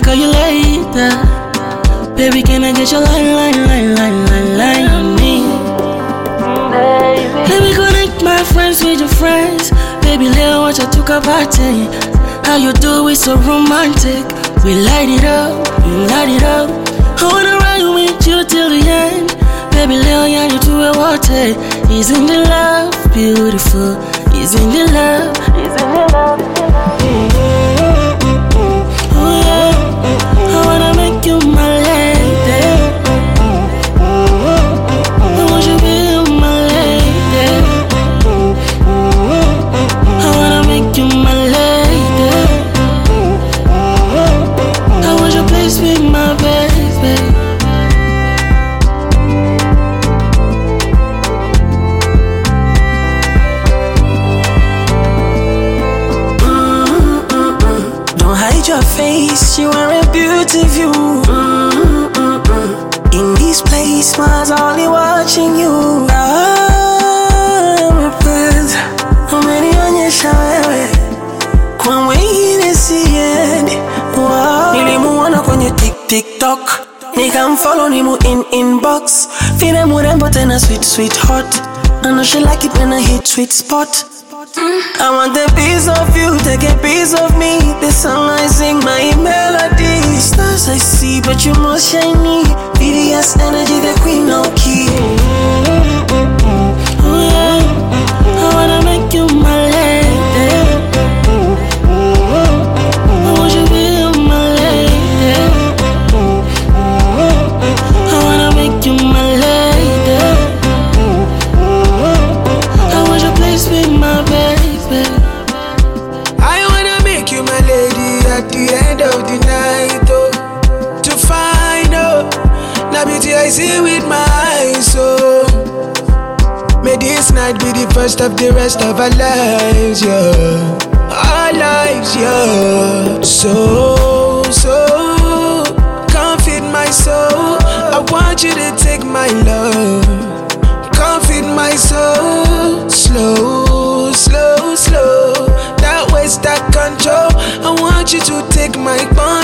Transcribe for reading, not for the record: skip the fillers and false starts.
call you later. Baby, can I get your line on me? Let me connect my friends with your friends. Baby, let's watch I took a party. How you do it so romantic. We light it up, we light it up. I wanna ride with you till the end. Baby, Leo, yeah, you do it water. Isn't the love beautiful? Isn't the love? Isn't the love? Oh yeah, I wanna make you my lady. I want you to be my lady. I wanna make you my lady. I want your place with my baby. Your face, you are a beauty view. In this place, was only watching you. I'm impressed. How many on your shower? When we in the end, wow. Nilimu wana kwenye TikTok. Nika follow nimu in inbox. Fine murembo tena sweet hot. I know she like it when I hit sweet spot. I want a piece of you, take a piece of me. The song I sing, my melody. Stars I see, but you more shiny. VVS energy, the queen of key. Oh yeah, I wanna make you my lady. I want you to be my lady. I wanna make you my lady. I want your place with my baby. I wanna make you my lady at the end of the night, oh. To find out the beauty I see with my eyes, oh. May this night be the first of the rest of our lives, yeah. Our lives, yeah. So, come feed my soul. I want you to take my love. Come feed my soul. Slow. That waste, that control. I want you to take my bond.